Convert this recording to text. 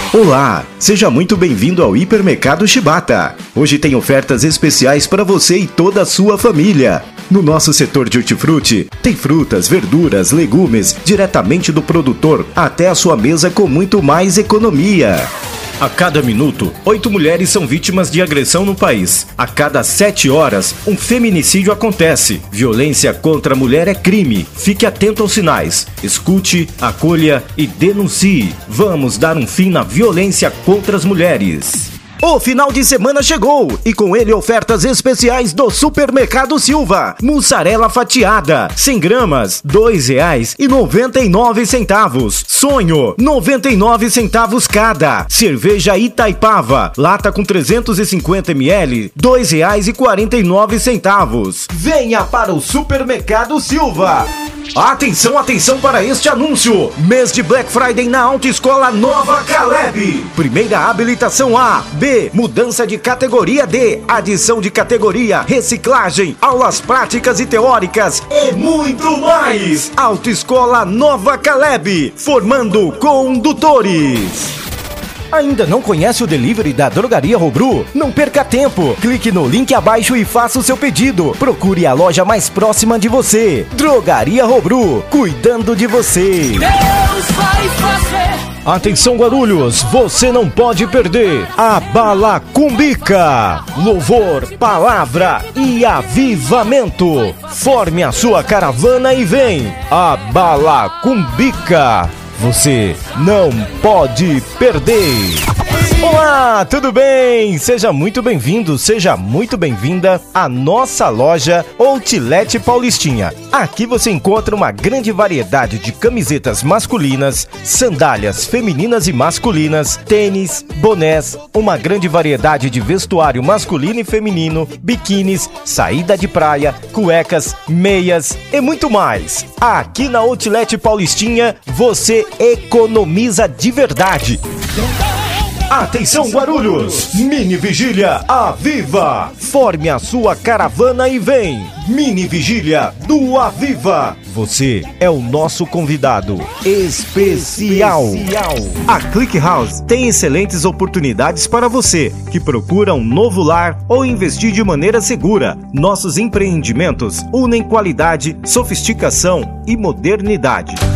Olá, seja muito bem-vindo ao Hipermercado Shibata. Hoje tem ofertas especiais para você e toda a sua família. No nosso setor de hortifruti, tem frutas, verduras, legumes, diretamente do produtor até a sua mesa com muito mais economia. A cada minuto, 8 mulheres são vítimas de agressão no país. A cada 7 horas, um feminicídio acontece. Violência contra a mulher é crime. Fique atento aos sinais. Escute, acolha e denuncie. Vamos dar um fim na violência contra as mulheres. O final de semana chegou e com ele ofertas especiais do Supermercado Silva. Mussarela fatiada, 100 gramas, R$ 2,99. Sonho, 99 centavos cada. Cerveja Itaipava, lata com 350 ml, R$ 2,49. Venha para o Supermercado Silva. Atenção, atenção para este anúncio! Mês de Black Friday na Autoescola Nova Caleb. Primeira habilitação A, B, mudança de categoria D, adição de categoria, reciclagem, aulas práticas e teóricas e muito mais! Autoescola Nova Caleb, formando condutores. Ainda não conhece o delivery da Drogaria Robru? Não perca tempo! Clique no link abaixo e faça o seu pedido. Procure a loja mais próxima de você. Drogaria Robru, cuidando de você. Deus vai fazer. Atenção Guarulhos, você não pode perder a Balacumbica. Louvor, palavra e avivamento. Forme a sua caravana e vem. A Balacumbica. Você não pode perder! Olá, tudo bem? Seja muito bem-vindo, seja muito bem-vinda à nossa loja Outlet Paulistinha. Aqui você encontra uma grande variedade de camisetas masculinas, sandálias femininas e masculinas, tênis, bonés, uma grande variedade de vestuário masculino e feminino, biquínis, saída de praia, cuecas, meias e muito mais. Aqui na Outlet Paulistinha você economiza de verdade. Atenção Guarulhos, Mini Vigília Aviva. Forme a sua caravana e vem. Mini Vigília do Aviva. Você é o nosso convidado especial. A Click House tem excelentes oportunidades para você que procura um novo lar ou investir de maneira segura. Nossos empreendimentos unem qualidade, sofisticação e modernidade.